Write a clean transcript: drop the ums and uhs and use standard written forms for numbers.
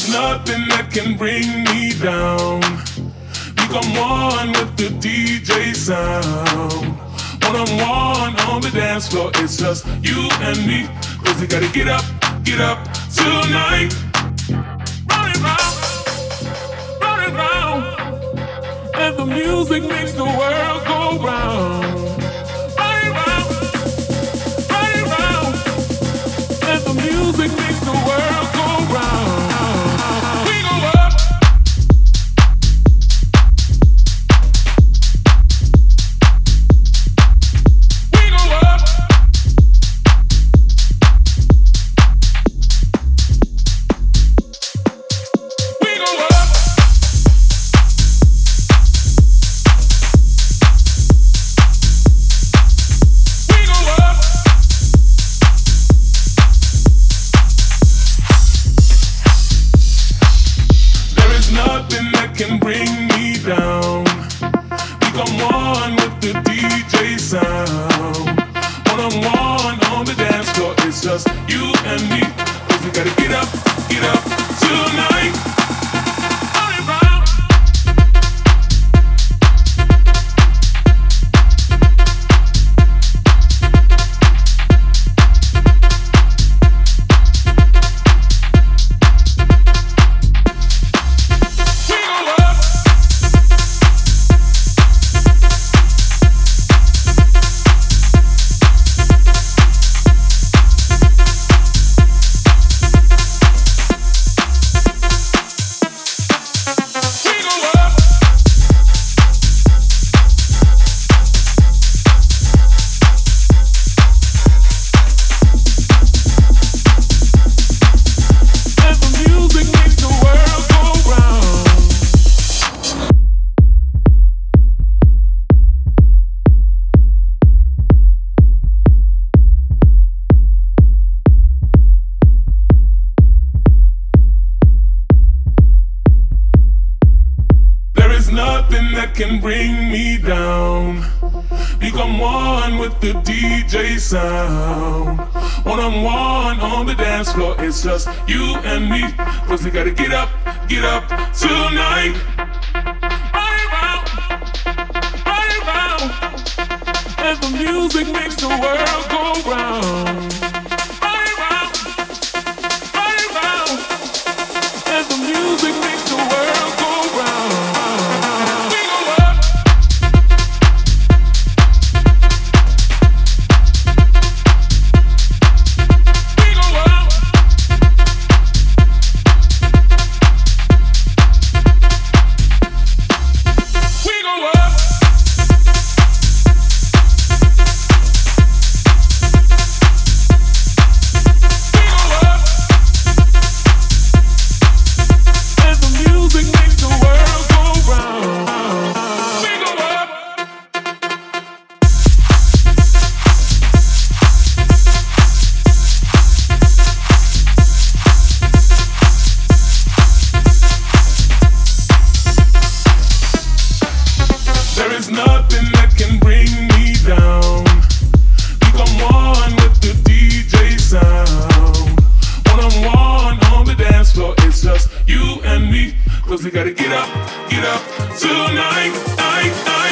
nothing that can bring me down. Become one with the DJ sound. One-on-one on the dance floor, it's just you and me. 'Cause we gotta get up tonight. Running round, and the music makes the world go round. Running round, and the music makes the world go round. We go up. We go up. We go up. We go up. There is nothing that can bring me down. Become one with the DJ sound. One-on-one on the dance floor, it's just you and me. 'Cause we gotta get up tonight. Running round. We go up. We go up. And the music makes the world go round. There is nothing that can bring me down. Become one with the DJ sound. One-on-one on the dance floor, it's just you and me. 'Cause we gotta get up tonight. Running round, and the music makes the world go round. Running round, and the music makes the world go round. We go up. We go up. We go up. We go up. And the music makes the world go round. We go up. There is nothing that can bring me down. Become one with the DJ sound. One-on-one on the dance floor, it's just you and me. 'Cause we gotta get up tonight.